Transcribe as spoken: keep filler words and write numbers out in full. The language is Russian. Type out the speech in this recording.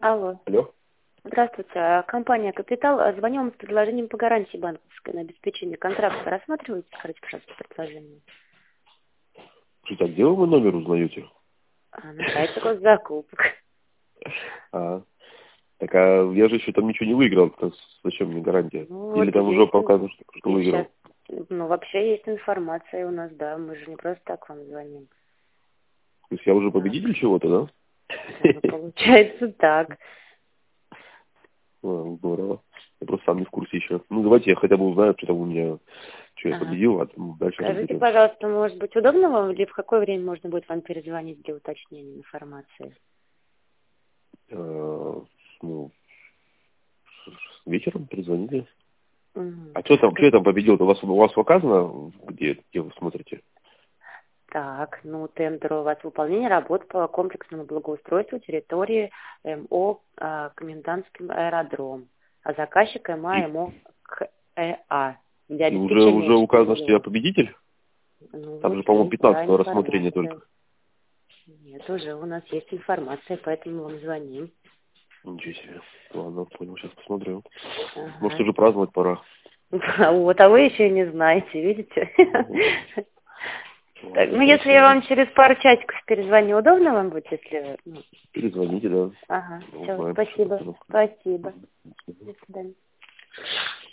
Алло. Алло. Здравствуйте. А, Компания «Капитал». А, Звоню вам с предложением по гарантии банковской на обеспечение контракта. Рассматриваете? Скажите, пожалуйста, предложение. Слушайте, а где вы мой номер узнаете? А, на сайте госзакупок. А, так а я же еще там ничего не выиграл. Так зачем мне гарантия? Ну, Или вот там уже есть, показано, что, что и выиграл? сейчас, ну, вообще есть информация у нас, да. Мы же не просто так вам звоним. То есть я уже Да. победитель чего-то, да? Ну, получается так. А, здорово. Я просто сам не в курсе еще. Ну, давайте я хотя бы узнаю, что там у меня, что я Ага. победил, а там дальше Скажите, разберемся. пожалуйста, может быть, удобно вам, или в какое время можно будет вам перезвонить для уточнения информации? А, ну, с- с- вечером перезвоните. Мгм. А что там, что я Скажите, там победил? У вас, у вас указано, где, где вы смотрите? Так, ну, тендер у вас выполнение работ по комплексному благоустройству территории МО а, Комендантский аэродром, а заказчик МА И, МО КЭА для и уже, обеспечения уже указано, что я жилья. победитель? Ну, Там вот же, по-моему, есть, да, пятнадцатого рассмотрения информация. только. Нет, уже у нас есть информация, поэтому вам звоним. Ничего себе. Ладно, понял, сейчас посмотрю. Может, Ага. уже праздновать пора. А вот, а вы еще и не знаете, видите? Мгм. Так, Ладно, ну, если я хорошо. вам через пару часиков перезвоню, удобно вам будет, если... ну, Перезвоните, да. Ага, все, Узнаем, что спасибо. там. Спасибо. До свидания.